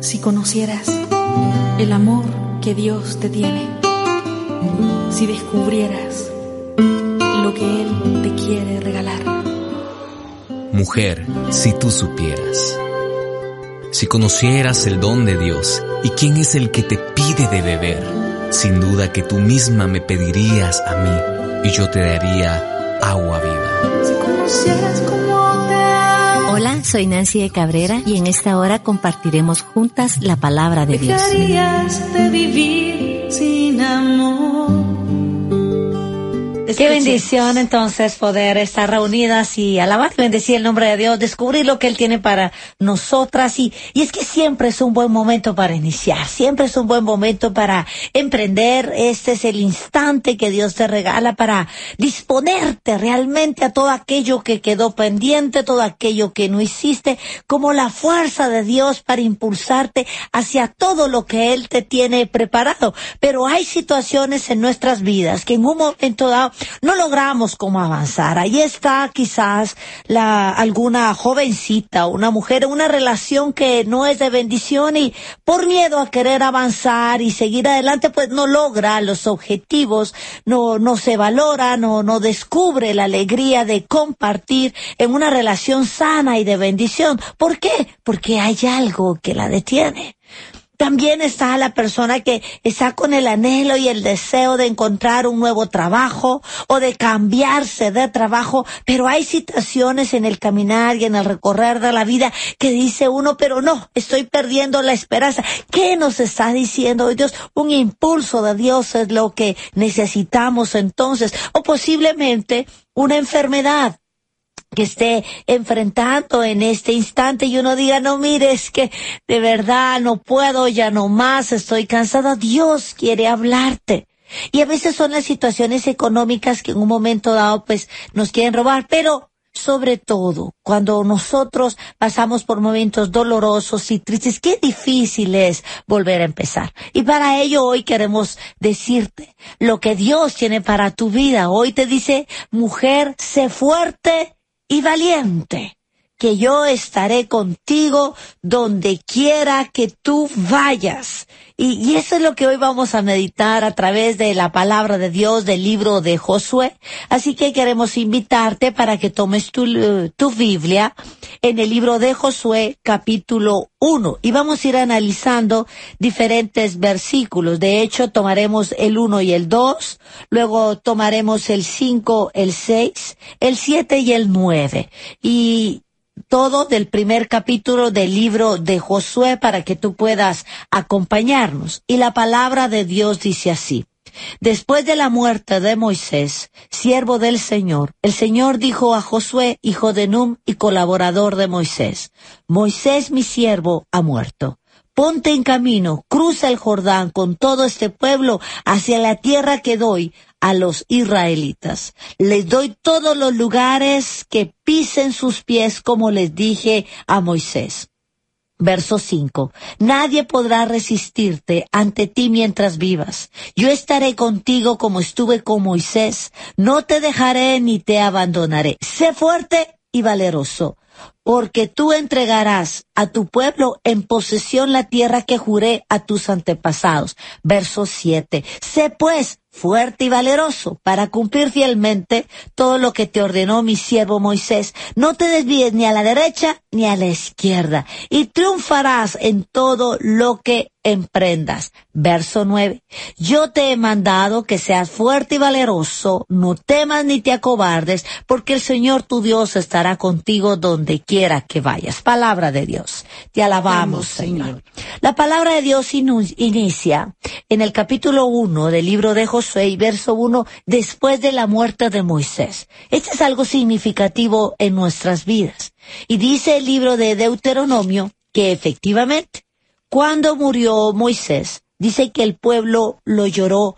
Si conocieras el amor que Dios te tiene, si descubrieras lo que Él te quiere regalar. Mujer, si tú supieras, si conocieras el don de Dios y quién es el que te pide de beber, sin duda que tú misma me pedirías a mí y yo te daría agua viva. Si conocieras cómo te amo. Hola, soy Nancy de Cabrera y en esta hora compartiremos juntas la palabra de Dios. Dejarías de vivir sin amor. Qué bendición entonces poder estar reunidas y alabar y bendecir el nombre de Dios, descubrir lo que Él tiene para nosotras y es que siempre es un buen momento para iniciar, siempre es un buen momento para emprender. Este es el instante que Dios te regala para disponerte realmente a todo aquello que quedó pendiente, todo aquello que no hiciste, como la fuerza de Dios para impulsarte hacia todo lo que Él te tiene preparado. Pero hay situaciones en nuestras vidas que en un momento dado no logramos cómo avanzar. Ahí está quizás alguna jovencita, una mujer en una relación que no es de bendición y por miedo a querer avanzar y seguir adelante, pues no logra los objetivos, no se valora, no descubre la alegría de compartir en una relación sana y de bendición. ¿Por qué? Porque hay algo que la detiene. También está la persona que está con el anhelo y el deseo de encontrar un nuevo trabajo o de cambiarse de trabajo, pero hay situaciones en el caminar y en el recorrer de la vida que dice uno, pero no, estoy perdiendo la esperanza. ¿Qué nos está diciendo hoy Dios? Un impulso de Dios es lo que necesitamos entonces, o posiblemente una enfermedad que esté enfrentando en este instante y uno diga, no, mire, es que de verdad no puedo, ya no más, estoy cansada. Dios quiere hablarte. Y a veces son las situaciones económicas que en un momento dado pues nos quieren robar, pero sobre todo cuando nosotros pasamos por momentos dolorosos y tristes, qué difícil es volver a empezar. Y para ello hoy queremos decirte lo que Dios tiene para tu vida. Hoy te dice, mujer, sé fuerte y valiente, que yo estaré contigo donde quiera que tú vayas. Y eso es lo que hoy vamos a meditar a través de la palabra de Dios del libro de Josué. Así que queremos invitarte para que tomes tu Biblia en el libro de Josué capítulo 1. Y vamos a ir analizando diferentes versículos. De hecho, tomaremos el 1 y el 2, luego tomaremos el 5, el 6, el 7 y el 9. Y todo del primer capítulo del libro de Josué para que tú puedas acompañarnos. Y la palabra de Dios dice así. Después de la muerte de Moisés, siervo del Señor, el Señor dijo a Josué, hijo de Nun y colaborador de Moisés, Moisés mi siervo ha muerto. Ponte en camino, cruza el Jordán con todo este pueblo hacia la tierra que doy a los israelitas. Les doy todos los lugares que pisen sus pies como les dije a Moisés. Verso 5. Nadie podrá resistirte ante ti mientras vivas. Yo estaré contigo como estuve con Moisés. No te dejaré ni te abandonaré. Sé fuerte y valeroso, porque tú entregarás a tu pueblo en posesión la tierra que juré a tus antepasados. Verso 7. Sé pues fuerte y valeroso para cumplir fielmente todo lo que te ordenó mi siervo Moisés. No te desvíes ni a la derecha ni a la izquierda y triunfarás en todo lo que emprendas. Verso 9. Yo te he mandado que seas fuerte y valeroso, no temas ni te acobardes, porque el Señor tu Dios estará contigo donde quiera que vayas. Palabra de Dios. Te alabamos, Señor. La palabra de Dios inicia en el capítulo 1 del libro de Josué y verso 1, después de la muerte de Moisés. Esto es algo significativo en nuestras vidas. Y dice el libro de Deuteronomio que efectivamente, cuando murió Moisés, dice que el pueblo lo lloró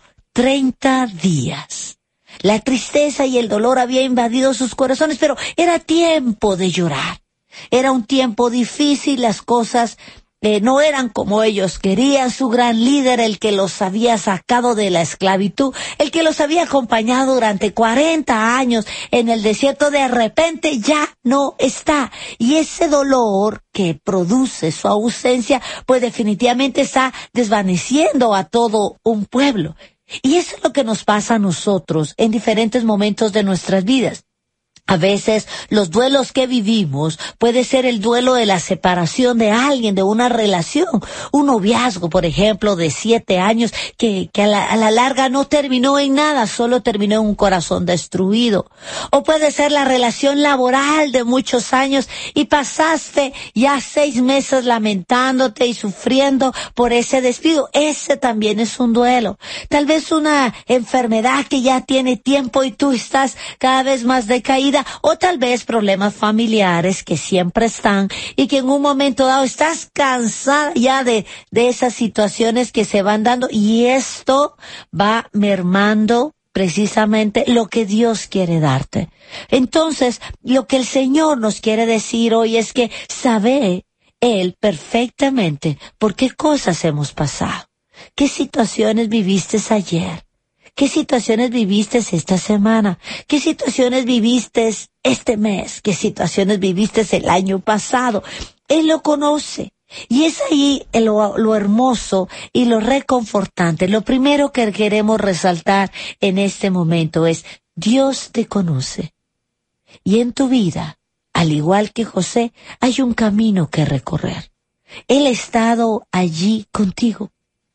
30 días. La tristeza y el dolor había invadido sus corazones, pero era tiempo de llorar. Era un tiempo difícil, las cosas no eran como ellos querían. Su gran líder, el que los había sacado de la esclavitud, el que los había acompañado durante 40 años en el desierto, de repente ya no está. Y ese dolor que produce su ausencia, pues definitivamente está desvaneciendo a todo un pueblo. Y eso es lo que nos pasa a nosotros en diferentes momentos de nuestras vidas. A veces los duelos que vivimos puede ser el duelo de la separación de alguien, de una relación, un noviazgo, por ejemplo, de 7 años que a la larga no terminó en nada, solo terminó en un corazón destruido. O puede ser la relación laboral de muchos años y pasaste ya 6 meses lamentándote y sufriendo por ese despido. Ese también es un duelo. Tal vez una enfermedad que ya tiene tiempo y tú estás cada vez más decaída. O tal vez problemas familiares que siempre están y que en un momento dado estás cansada ya de esas situaciones que se van dando, y esto va mermando precisamente lo que Dios quiere darte. Entonces, lo que el Señor nos quiere decir hoy es que sabe Él perfectamente por qué cosas hemos pasado, qué situaciones viviste ayer, ¿qué situaciones viviste esta semana? ¿Qué situaciones viviste este mes? ¿Qué situaciones viviste el año pasado? Él lo conoce. Y es ahí lo hermoso y lo reconfortante. Lo primero que queremos resaltar en este momento es: Dios te conoce. Y en tu vida, al igual que José, hay un camino que recorrer. Él ha estado allí contigo.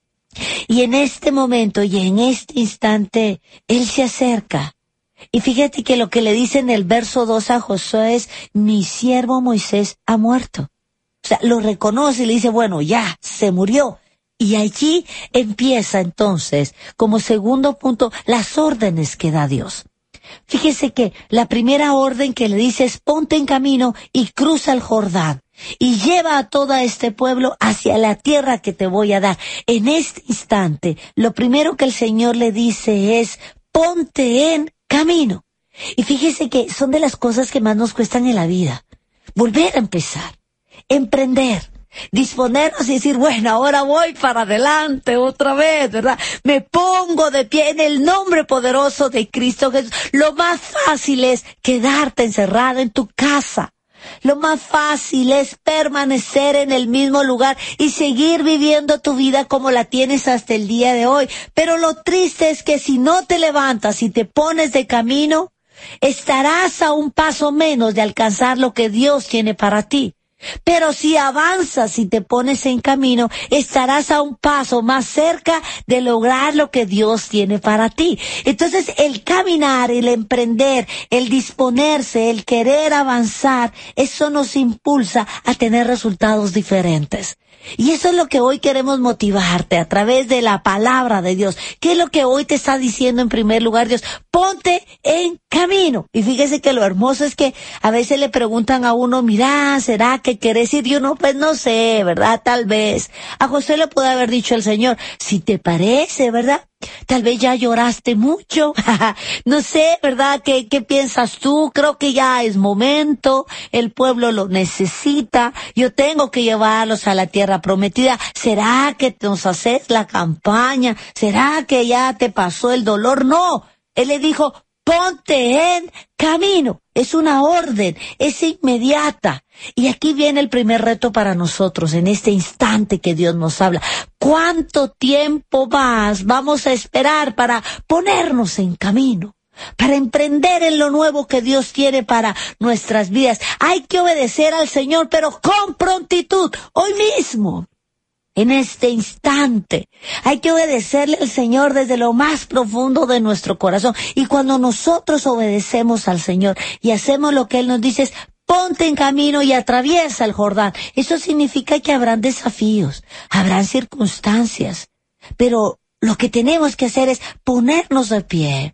Y en este momento y en este instante, Él se acerca. Y fíjate que lo que le dice en el verso 2 a Josué es: mi siervo Moisés ha muerto. O sea, lo reconoce y le dice, bueno, ya, se murió. Y allí empieza entonces, como segundo punto, las órdenes que da Dios. Fíjese que la primera orden que le dice es: ponte en camino y cruza el Jordán y lleva a todo este pueblo hacia la tierra que te voy a dar. En este instante, lo primero que el Señor le dice es: ponte en camino. Y fíjese que son de las cosas que más nos cuestan en la vida. Volver a empezar, emprender, disponernos y decir, bueno, ahora voy para adelante otra vez, ¿verdad? Me pongo de pie en el nombre poderoso de Cristo Jesús. Lo más fácil es quedarte encerrado en tu casa. Lo más fácil es permanecer en el mismo lugar y seguir viviendo tu vida como la tienes hasta el día de hoy. Pero lo triste es que si no te levantas y te pones de camino, estarás a un paso menos de alcanzar lo que Dios tiene para ti. Pero si avanzas y te pones en camino, estarás a un paso más cerca de lograr lo que Dios tiene para ti. Entonces, el caminar, el emprender, el disponerse, el querer avanzar, eso nos impulsa a tener resultados diferentes. Y eso es lo que hoy queremos motivarte a través de la palabra de Dios. ¿Qué es lo que hoy te está diciendo en primer lugar Dios? Ponte en camino. Y fíjese que lo hermoso es que a veces le preguntan a uno, mira, ¿será que querés ir? Y uno, pues no sé, ¿verdad? Tal vez. A José le puede haber dicho el Señor, si te parece, ¿verdad? Tal vez ya lloraste mucho. No sé, ¿verdad? ¿Qué piensas tú? Creo que ya es momento. El pueblo lo necesita. Yo tengo que llevarlos a la tierra prometida. ¿Será que nos haces la campaña? ¿Será que ya te pasó el dolor? No. Él le dijo, ponte en camino. Es una orden, es inmediata. Y aquí viene el primer reto para nosotros en este instante que Dios nos habla. ¿Cuánto tiempo más vamos a esperar para ponernos en camino? Para emprender en lo nuevo que Dios tiene para nuestras vidas. Hay que obedecer al Señor, pero con prontitud, hoy mismo. En este instante, hay que obedecerle al Señor desde lo más profundo de nuestro corazón. Y cuando nosotros obedecemos al Señor y hacemos lo que Él nos dice es, ponte en camino y atraviesa el Jordán. Eso significa que habrán desafíos, habrán circunstancias. Pero lo que tenemos que hacer es ponernos de pie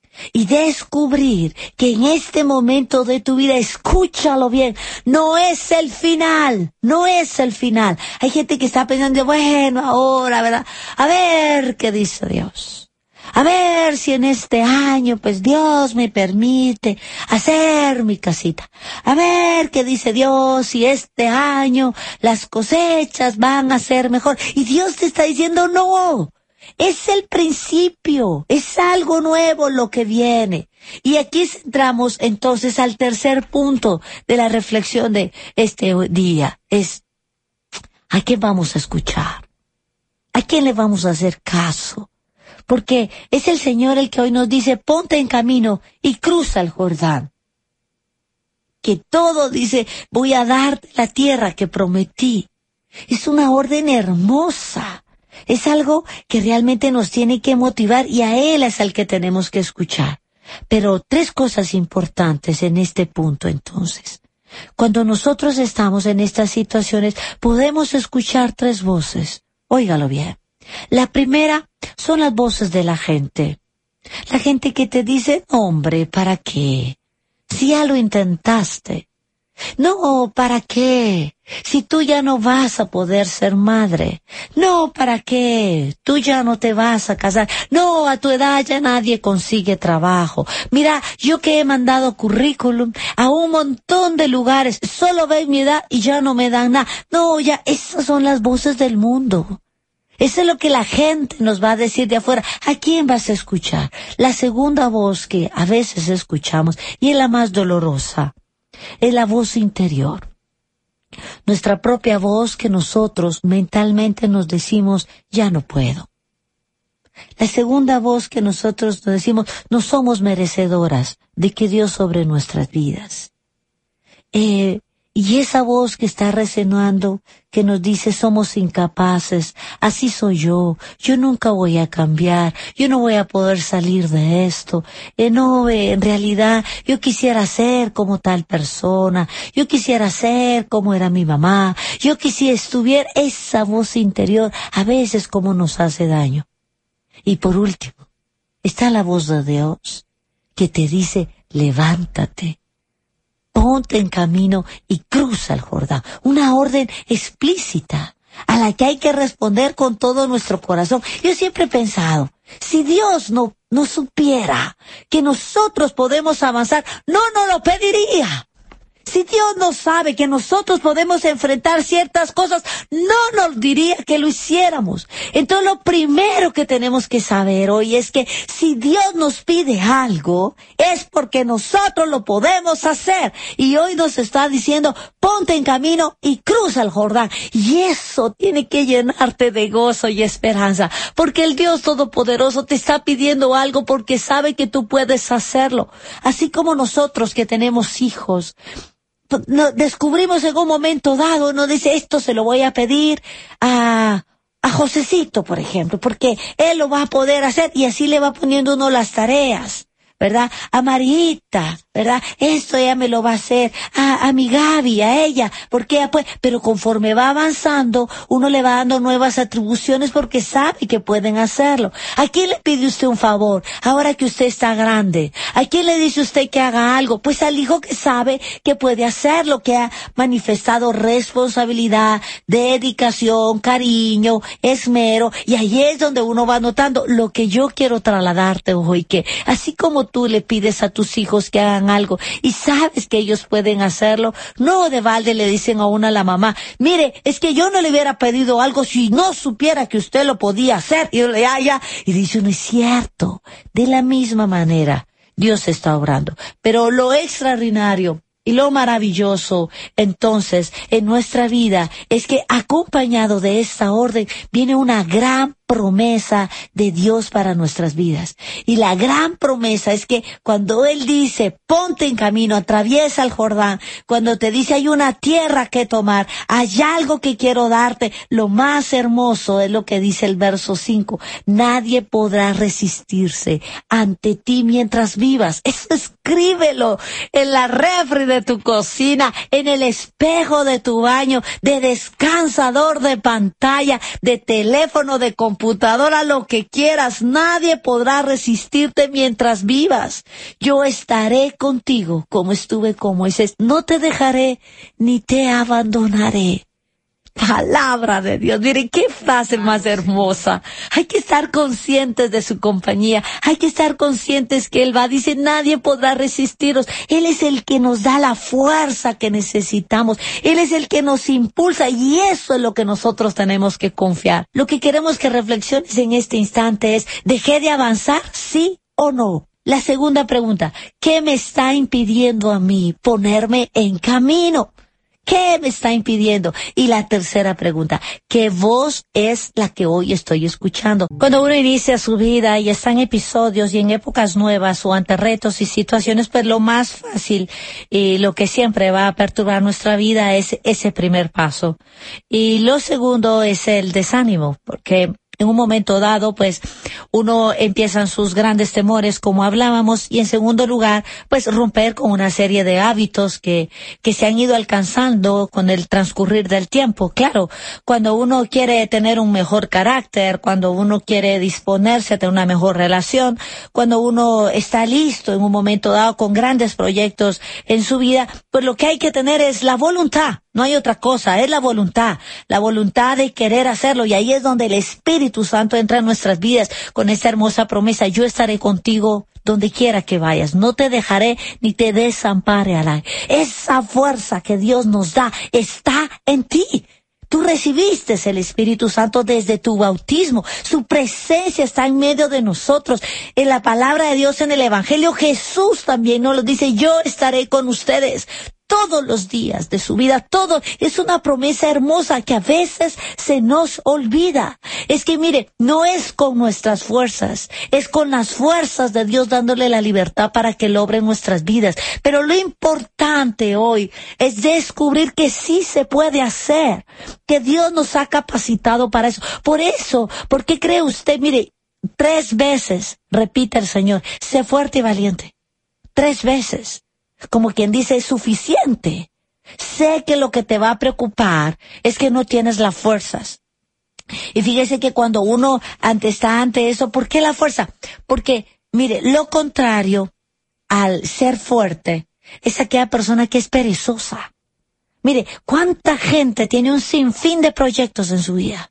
y descubrir que en este momento de tu vida, escúchalo bien, no es el final, no es el final. Hay gente que está pensando, bueno, ahora, ¿verdad? A ver qué dice Dios. A ver si en este año, pues Dios me permite hacer mi casita. A ver qué dice Dios, si este año las cosechas van a ser mejor. Y Dios te está diciendo, no, es el principio, es algo nuevo lo que viene. Y aquí entramos entonces al tercer punto de la reflexión de este día. Es, ¿a quién vamos a escuchar? ¿A quién le vamos a hacer caso? Porque es el Señor el que hoy nos dice, ponte en camino y cruza el Jordán. Que todo dice, voy a darte la tierra que prometí. Es una orden hermosa. Es algo que realmente nos tiene que motivar y a Él es al que tenemos que escuchar. Pero 3 cosas importantes en este punto entonces. Cuando nosotros estamos en estas situaciones, podemos escuchar 3 voces. Óigalo bien. La primera son las voces de la gente. La gente que te dice, no, hombre, ¿para qué? Si ya lo intentaste. No, ¿para qué? Si tú ya no vas a poder ser madre. No, ¿para qué? Tú ya no te vas a casar. No, a tu edad ya nadie consigue trabajo. Mira, yo que he mandado currículum a un montón de lugares, solo ven mi edad y ya no me dan nada. No, ya, esas son las voces del mundo. Eso es lo que la gente nos va a decir de afuera. ¿A quién vas a escuchar? La segunda voz que a veces escuchamos, y es la más dolorosa, es la voz interior. Nuestra propia voz que nosotros mentalmente nos decimos, ya no puedo. La segunda voz que nosotros nos decimos, no somos merecedoras de que Dios sobre nuestras vidas. Y esa voz que está resonando, que nos dice somos incapaces, así soy yo nunca voy a cambiar, yo no voy a poder salir de esto, no, en realidad yo quisiera ser como tal persona, yo quisiera ser como era mi mamá, yo quisiera estuviera, esa voz interior a veces como nos hace daño. Y por último, está la voz de Dios que te dice levántate. Ponte en camino y cruza el Jordán. Una orden explícita a la que hay que responder con todo nuestro corazón. Yo siempre he pensado, si Dios no supiera que nosotros podemos avanzar, no nos lo pediría. Si Dios no sabe que nosotros podemos enfrentar ciertas cosas, no nos diría que lo hiciéramos. Entonces lo primero que tenemos que saber hoy es que si Dios nos pide algo, es porque nosotros lo podemos hacer. Y hoy nos está diciendo, ponte en camino y cruza el Jordán. Y eso tiene que llenarte de gozo y esperanza. Porque el Dios Todopoderoso te está pidiendo algo porque sabe que tú puedes hacerlo. Así como nosotros que tenemos hijos, descubrimos en un momento dado, uno dice, esto se lo voy a pedir a Josecito, por ejemplo, porque él lo va a poder hacer, y así le va poniendo uno las tareas, ¿verdad? A Marita, ¿verdad? Esto ella me lo va a hacer, a mi Gaby, a ella, porque ella puede, pero conforme va avanzando, uno le va dando nuevas atribuciones porque sabe que pueden hacerlo. ¿A quién le pide usted un favor ahora que usted está grande? ¿A quién le dice usted que haga algo? Pues al hijo que sabe que puede hacerlo, que ha manifestado responsabilidad, dedicación, cariño, esmero, y ahí es donde uno va notando lo que yo quiero trasladarte hoy, que así como tú le pides a tus hijos que hagan algo y sabes que ellos pueden hacerlo, no de balde le dicen a una a la mamá, mire, es que yo no le hubiera pedido algo si no supiera que usted lo podía hacer, y dice uno, es cierto, de la misma manera Dios está obrando. Pero lo extraordinario y lo maravilloso, entonces, en nuestra vida, es que acompañado de esta orden viene una gran promesa de Dios para nuestras vidas. Y la gran promesa es que cuando Él dice, ponte en camino, atraviesa el Jordán, cuando te dice hay una tierra que tomar, hay algo que quiero darte, lo más hermoso es lo que dice el verso 5, nadie podrá resistirse ante ti mientras vivas. Eso escríbelo en la refri de tu cocina, en el espejo de tu baño, de descansador de pantalla, de teléfono, de computadora, lo que quieras. Nadie podrá resistirte mientras vivas. Yo estaré contigo como estuve con Moisés. No te dejaré ni te abandonaré. Palabra de Dios. Miren, qué frase más hermosa. Hay que estar conscientes de su compañía. Hay que estar conscientes que Él va. Dice, nadie podrá resistiros. Él es el que nos da la fuerza que necesitamos. Él es el que nos impulsa y eso es lo que nosotros tenemos que confiar. Lo que queremos que reflexiones en este instante es, ¿dejé de avanzar? ¿Sí o no? La segunda pregunta, ¿qué me está impidiendo a mí ponerme en camino? ¿Qué me está impidiendo? Y la tercera pregunta, ¿qué voz es la que hoy estoy escuchando? Cuando uno inicia su vida y está en episodios y en épocas nuevas o ante retos y situaciones, pues lo más fácil y lo que siempre va a perturbar nuestra vida es ese primer paso. Y lo segundo es el desánimo, porque en un momento dado, pues, uno empiezan sus grandes temores, como hablábamos, y en segundo lugar, pues, romper con una serie de hábitos que se han ido alcanzando con el transcurrir del tiempo. Claro, cuando uno quiere tener un mejor carácter, cuando uno quiere disponerse a tener una mejor relación, cuando uno está listo en un momento dado con grandes proyectos en su vida, pues lo que hay que tener es la voluntad. No hay otra cosa, es la voluntad de querer hacerlo, y ahí es donde el Espíritu Santo entra en nuestras vidas con esa hermosa promesa: yo estaré contigo donde quiera que vayas, no te dejaré ni te desampararé. Esa fuerza que Dios nos da está en ti. Tú recibiste el Espíritu Santo desde tu bautismo. Su presencia está en medio de nosotros. En la palabra de Dios, en el Evangelio, Jesús también nos lo dice: yo estaré con ustedes todos los días de su vida. Todo es una promesa hermosa que a veces se nos olvida. Es que mire, no es con nuestras fuerzas, es con las fuerzas de Dios dándole la libertad para que Él obre en nuestras vidas. Pero lo importante hoy es descubrir que sí se puede hacer, que Dios nos ha capacitado para eso. Por eso, ¿por qué cree usted? Mire, 3 veces repite el Señor: sé fuerte y valiente. 3 veces. Como quien dice, es suficiente. Sé que lo que te va a preocupar es que no tienes las fuerzas. Y fíjese que cuando uno está ante eso, ¿por qué la fuerza? Porque, mire, lo contrario al ser fuerte es aquella persona que es perezosa. Mire, ¿cuánta gente tiene un sinfín de proyectos en su vida?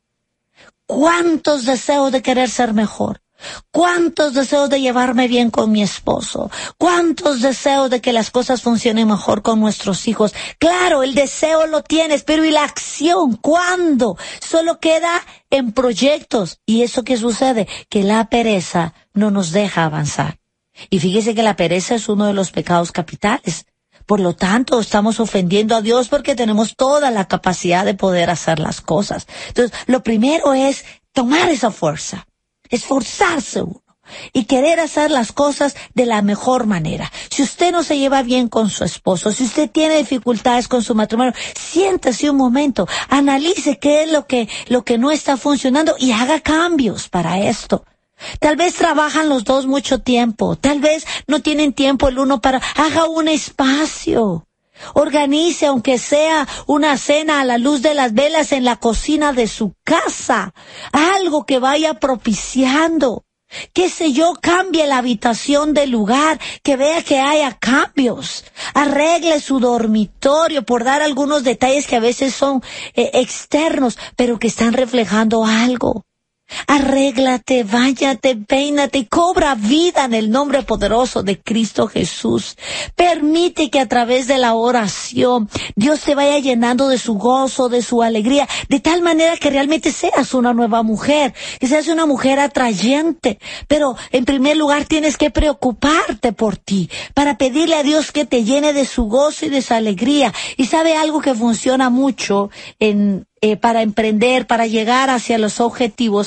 ¿Cuántos deseos de querer ser mejor? ¿Cuántos deseos de llevarme bien con mi esposo? ¿Cuántos deseos de que las cosas funcionen mejor con nuestros hijos? Claro, el deseo lo tienes, pero ¿y la acción? ¿Cuándo? Solo queda en proyectos. ¿Y eso qué sucede? Que la pereza no nos deja avanzar. Y fíjese que la pereza es uno de los pecados capitales. Por lo tanto, estamos ofendiendo a Dios porque tenemos toda la capacidad de poder hacer las cosas. Entonces, lo primero es tomar esa fuerza. Esforzarse uno y querer hacer las cosas de la mejor manera. Si usted no se lleva bien con su esposo, si usted tiene dificultades con su matrimonio, siéntese un momento, analice qué es lo que no está funcionando y haga cambios para esto. Tal vez trabajan los dos mucho tiempo, tal vez no tienen tiempo el uno para... Haga un espacio. Organice, aunque sea una cena a la luz de las velas en la cocina de su casa. Algo que vaya propiciando. Qué sé yo, cambie la habitación del lugar, que vea que haya cambios. Arregle su dormitorio, por dar algunos detalles que a veces son externos, pero que están reflejando algo. Arréglate, báñate, peínate y cobra vida en el nombre poderoso de Cristo Jesús. Permite que a través de la oración Dios te vaya llenando de su gozo, de su alegría, de tal manera que realmente seas una nueva mujer, que seas una mujer atrayente. Pero en primer lugar tienes que preocuparte por ti, para pedirle a Dios que te llene de su gozo y de su alegría. Y sabe algo que funciona mucho para emprender, para llegar hacia los objetivos,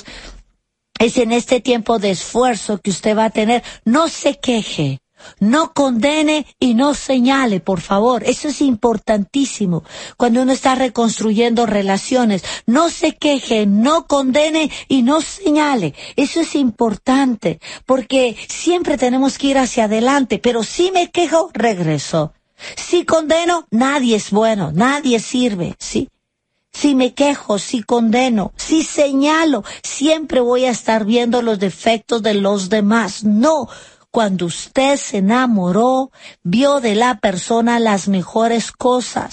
es en este tiempo de esfuerzo que usted va a tener. No se queje, no condene y no señale, por favor. Eso es importantísimo cuando uno está reconstruyendo relaciones. No se queje, no condene y no señale. Eso es importante, porque siempre tenemos que ir hacia adelante. Pero si me quejo, regreso. Si condeno, nadie es bueno, nadie sirve, ¿sí? Si me quejo, si condeno, si señalo, siempre voy a estar viendo los defectos de los demás. No, cuando usted se enamoró, vio de la persona las mejores cosas.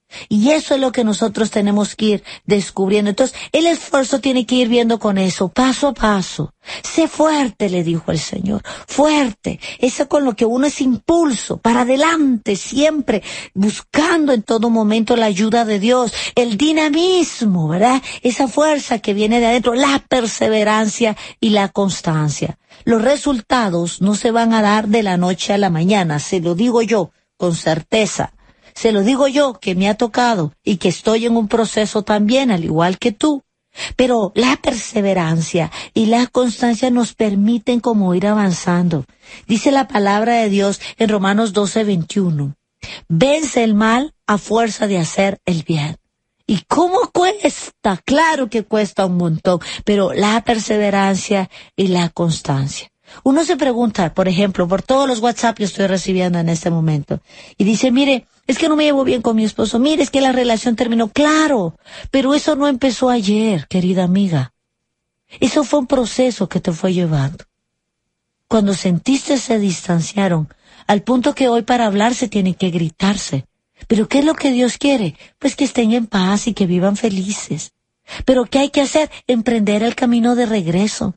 Y eso es lo que nosotros tenemos que ir descubriendo. Entonces, el esfuerzo tiene que ir viendo con eso, paso a paso. Sé fuerte, le dijo el Señor, fuerte. Eso con lo que uno es impulso, para adelante, siempre, buscando en todo momento la ayuda de Dios, el dinamismo, ¿verdad? Esa fuerza que viene de adentro, la perseverancia y la constancia. Los resultados no se van a dar de la noche a la mañana, se lo digo yo, con certeza. Se lo digo yo, que me ha tocado y que estoy en un proceso también, al igual que tú. Pero la perseverancia y la constancia nos permiten como ir avanzando. Dice la palabra de Dios en Romanos 12:21. Vence el mal a fuerza de hacer el bien. ¿Y cómo cuesta? Claro que cuesta un montón, pero la perseverancia y la constancia. Uno se pregunta, por ejemplo, por todos los WhatsApp que estoy recibiendo en este momento, y dice, mire, es que no me llevo bien con mi esposo, mire, es que la relación terminó. Claro, pero eso no empezó ayer, querida amiga. Eso fue un proceso que te fue llevando. Cuando sentiste se distanciaron, al punto que hoy para hablar se tiene que gritarse. ¿Pero qué es lo que Dios quiere? Pues que estén en paz y que vivan felices. ¿Pero qué hay que hacer? Emprender el camino de regreso.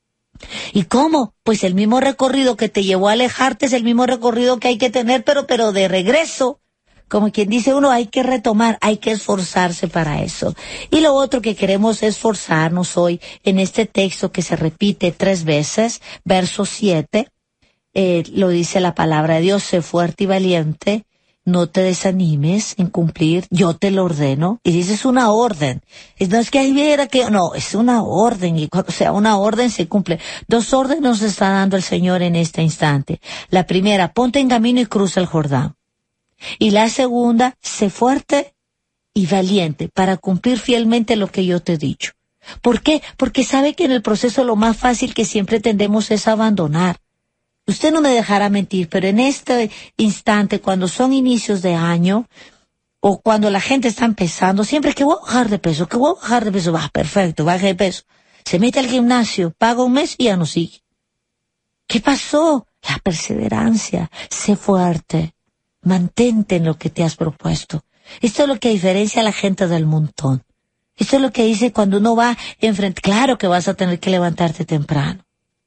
¿Y cómo? Pues el mismo recorrido que te llevó a alejarte es el mismo recorrido que hay que tener, pero de regreso. Como quien dice uno, hay que retomar, hay que esforzarse para eso. Y lo otro que queremos esforzarnos hoy en este texto que se repite 3 veces, verso 7, lo dice la palabra de Dios, sé fuerte y valiente, no te desanimes en cumplir, yo te lo ordeno. Y dice, es una orden. No es que ahí viera que, no, es una orden. Y cuando sea una orden se cumple. 2 órdenes nos está dando el Señor en este instante. La primera, ponte en camino y cruza el Jordán. Y la segunda, sé fuerte y valiente para cumplir fielmente lo que yo te he dicho. ¿Por qué? Porque sabe que en el proceso lo más fácil que siempre tendemos es abandonar. Usted no me dejará mentir, pero en este instante, cuando son inicios de año, o cuando la gente está empezando, siempre que voy a bajar de peso, va, perfecto, baje de peso. Se mete al gimnasio, paga un mes y ya no sigue. ¿Qué pasó? La perseverancia. Sé fuerte. Mantente en lo que te has propuesto. Esto es lo que diferencia a la gente del montón. Esto es lo que dice cuando uno va enfrente. Claro que vas a tener que levantarte temprano.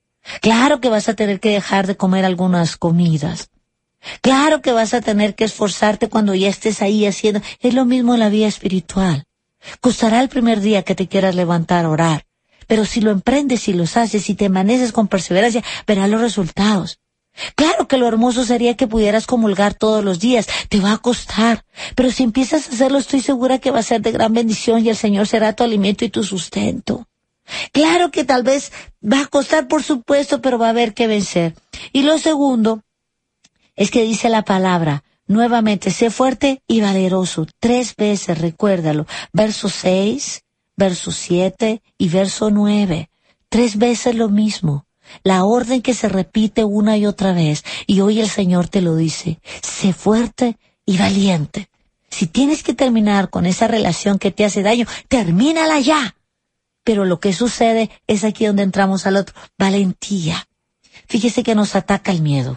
Claro que vas a tener que dejar de comer algunas comidas. Claro que vas a tener que esforzarte cuando ya estés ahí haciendo. Es lo mismo en la vida espiritual. Costará el primer día que te quieras levantar a orar. Pero si lo emprendes y los haces y te amaneces con perseverancia, verás los resultados. Claro que lo hermoso sería que pudieras comulgar todos los días. Te va a costar. Pero si empiezas a hacerlo, estoy segura que va a ser de gran bendición y el Señor será tu alimento y tu sustento. Claro que tal vez va a costar, por supuesto, pero va a haber que vencer. Y lo segundo es que dice la palabra, nuevamente, sé fuerte y valeroso. 3 veces, recuérdalo. Verso 6, verso 7 y verso 9. 3 veces lo mismo. La orden que se repite una y otra vez. Y hoy el Señor te lo dice. Sé fuerte y valiente. Si tienes que terminar con esa relación que te hace daño, termínala ya. Pero lo que sucede es aquí donde entramos al otro. Valentía. Fíjese que nos ataca el miedo.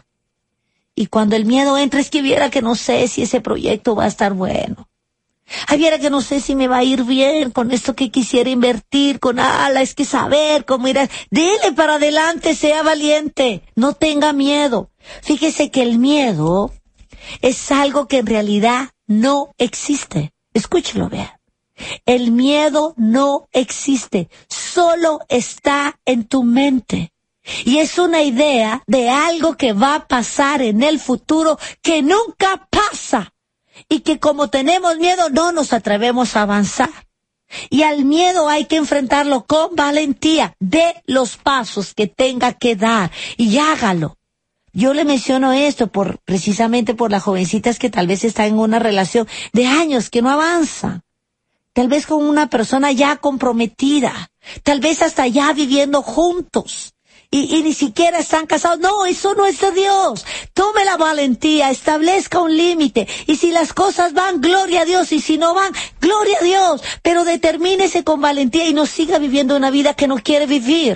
Y cuando el miedo entra es que viera que no sé si ese proyecto va a estar bueno. Ay, viera que no sé si me va a ir bien con esto que quisiera invertir, es que saber cómo ir. Dele para adelante, sea valiente. No tenga miedo. Fíjese que el miedo es algo que en realidad no existe. Escúchelo, vea. El miedo no existe, solo está en tu mente. Y es una idea de algo que va a pasar en el futuro que nunca pasa. Y que como tenemos miedo no nos atrevemos a avanzar. Y al miedo hay que enfrentarlo con valentía. Dé los pasos que tenga que dar y hágalo. Yo le menciono esto precisamente por las jovencitas que tal vez están en una relación de años que no avanzan. Tal vez con una persona ya comprometida, tal vez hasta ya viviendo juntos, y ni siquiera están casados. No, eso no es de Dios. Tome la valentía, establezca un límite, y si las cosas van, gloria a Dios, y si no van, gloria a Dios, pero determínese con valentía y no siga viviendo una vida que no quiere vivir.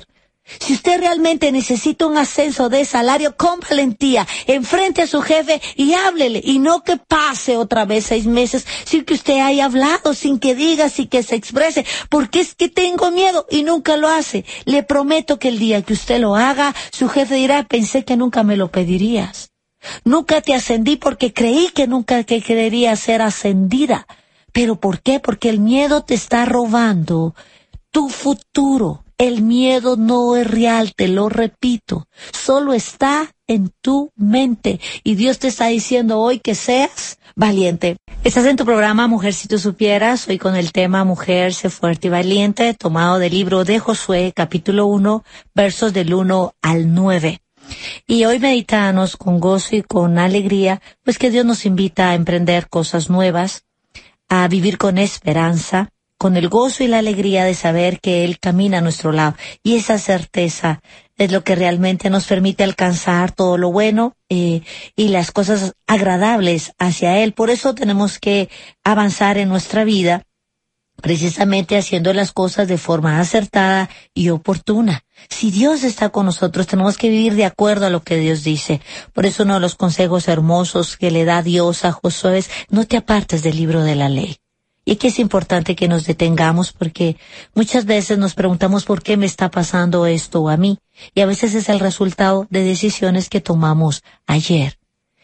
Si usted realmente necesita un ascenso de salario, con valentía, enfrente a su jefe y háblele. Y no que pase otra vez 6 meses sin que usted haya hablado, sin que diga, sin que se exprese. Porque es que tengo miedo y nunca lo hace. Le prometo que el día que usted lo haga, su jefe dirá, pensé que nunca me lo pedirías. Nunca te ascendí porque creí que nunca que quería ser ascendida. ¿Pero por qué? Porque el miedo te está robando tu futuro. El miedo no es real, te lo repito. Solo está en tu mente. Y Dios te está diciendo hoy que seas valiente. Estás en tu programa Mujer si tú supieras. Hoy con el tema Mujer, sé fuerte y valiente, tomado del libro de Josué, capítulo 1, versos del 1 al 9. Y hoy meditamos con gozo y con alegría, pues que Dios nos invita a emprender cosas nuevas, a vivir con esperanza, con el gozo y la alegría de saber que Él camina a nuestro lado. Y esa certeza es lo que realmente nos permite alcanzar todo lo bueno y las cosas agradables hacia Él. Por eso tenemos que avanzar en nuestra vida, precisamente haciendo las cosas de forma acertada y oportuna. Si Dios está con nosotros, tenemos que vivir de acuerdo a lo que Dios dice. Por eso uno de los consejos hermosos que le da Dios a Josué es, no te apartes del libro de la ley. Y que es importante que nos detengamos porque muchas veces nos preguntamos por qué me está pasando esto a mí. Y a veces es el resultado de decisiones que tomamos ayer.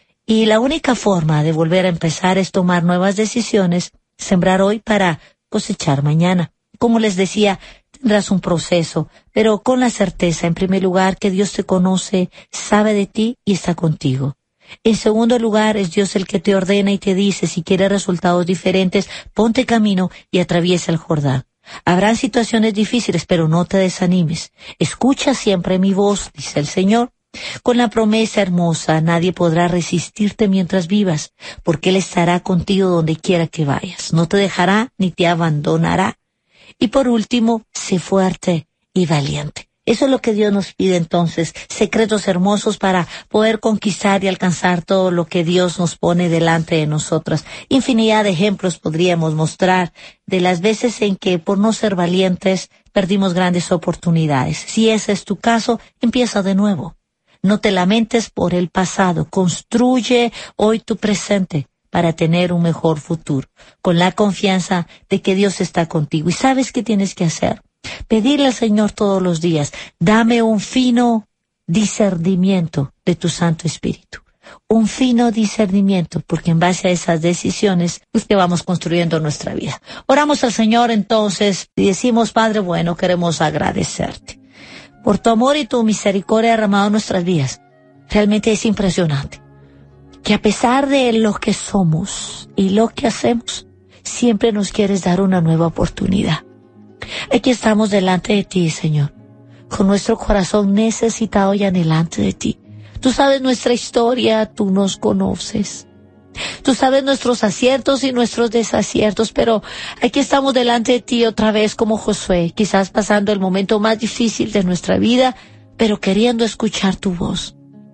Y la única forma de volver a empezar es tomar nuevas decisiones, sembrar hoy para cosechar mañana. Como les decía, tendrás un proceso, pero con la certeza, en primer lugar, que Dios te conoce, sabe de ti y está contigo. En segundo lugar, es Dios el que te ordena y te dice, si quieres resultados diferentes, ponte camino y atraviesa el Jordán. Habrán situaciones difíciles, pero no te desanimes. Escucha siempre mi voz, dice el Señor. Con la promesa hermosa, nadie podrá resistirte mientras vivas, porque Él estará contigo donde quiera que vayas. No te dejará ni te abandonará. Y por último, sé fuerte y valiente. Eso es lo que Dios nos pide entonces, secretos hermosos para poder conquistar y alcanzar todo lo que Dios nos pone delante de nosotras. Infinidad de ejemplos podríamos mostrar de las veces en que por no ser valientes perdimos grandes oportunidades. Si ese es tu caso, empieza de nuevo. No te lamentes por el pasado, construye hoy tu presente para tener un mejor futuro, con la confianza de que Dios está contigo. ¿Y sabes qué tienes que hacer? Pedirle al Señor todos los días, dame un fino discernimiento de tu Santo Espíritu. Un fino discernimiento, porque en base a esas decisiones es que vamos construyendo nuestra vida. Oramos al Señor entonces y decimos, Padre bueno, queremos agradecerte por tu amor y tu misericordia derramado en nuestras vidas. Realmente es impresionante que a pesar de lo que somos y lo que hacemos, siempre nos quieres dar una nueva oportunidad. Aquí estamos delante de ti, Señor, con nuestro corazón necesitado y anhelante de ti. Tú sabes nuestra historia, tú nos conoces. Tú sabes nuestros aciertos y nuestros desaciertos, pero aquí estamos delante de ti otra vez como Josué, quizás pasando el momento más difícil de nuestra vida, pero queriendo escuchar tu voz.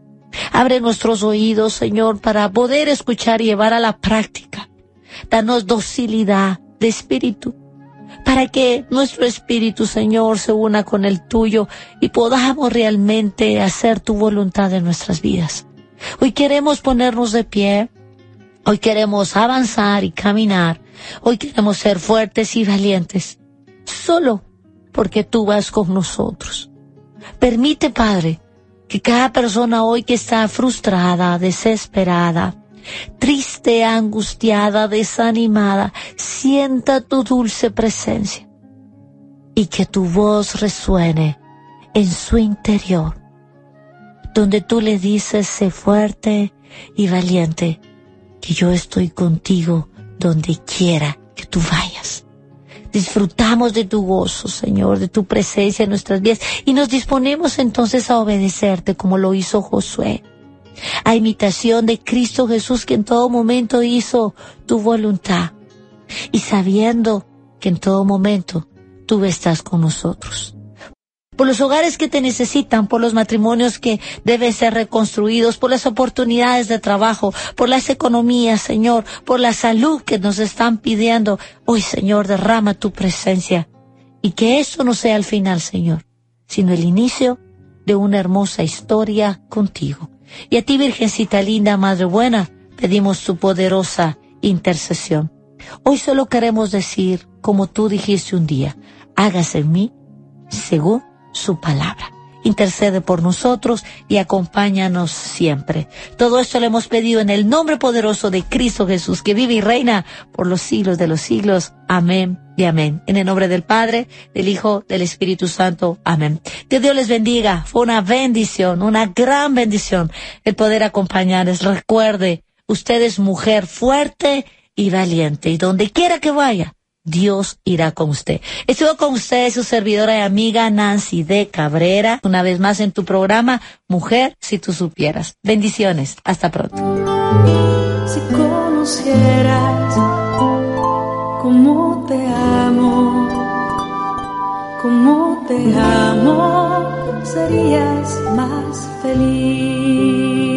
Abre nuestros oídos, Señor, para poder escuchar y llevar a la práctica. Danos docilidad de espíritu, para que nuestro espíritu, Señor, se una con el tuyo y podamos realmente hacer tu voluntad en nuestras vidas. Hoy queremos ponernos de pie, hoy queremos avanzar y caminar, hoy queremos ser fuertes y valientes, solo porque tú vas con nosotros. Permite, Padre, que cada persona hoy que está frustrada, desesperada, triste, angustiada, desanimada, sienta tu dulce presencia y que tu voz resuene en su interior, donde tú le dices, sé fuerte y valiente, que yo estoy contigo donde quiera que tú vayas. Disfrutamos de tu gozo, Señor, de tu presencia en nuestras vidas y nos disponemos entonces a obedecerte como lo hizo Josué, a imitación de Cristo Jesús, que en todo momento hizo tu voluntad y sabiendo que en todo momento tú estás con nosotros. Por los hogares que te necesitan, por los matrimonios que deben ser reconstruidos, por las oportunidades de trabajo, por las economías, Señor, por la salud que nos están pidiendo. Hoy, Señor, derrama tu presencia y que esto no sea el final, Señor, sino el inicio de una hermosa historia contigo. Y a ti, Virgencita linda, Madre buena, pedimos tu poderosa intercesión. Hoy solo queremos decir, como tú dijiste un día, hágase en mí según su palabra. Intercede por nosotros y acompáñanos siempre. Todo esto lo hemos pedido en el nombre poderoso de Cristo Jesús, que vive y reina por los siglos de los siglos. Amén y amén. En el nombre del Padre, del Hijo, del Espíritu Santo. Amén. Que Dios les bendiga. Fue una bendición, una gran bendición el poder acompañarles. Recuerde, usted es mujer fuerte y valiente, y donde quiera que vaya, Dios irá con usted. Estuvo con usted su servidora y amiga Nancy D. Cabrera, una vez más en tu programa Mujer, si tú supieras. Bendiciones. Hasta pronto. Si conocieras cómo te amo, serías más feliz.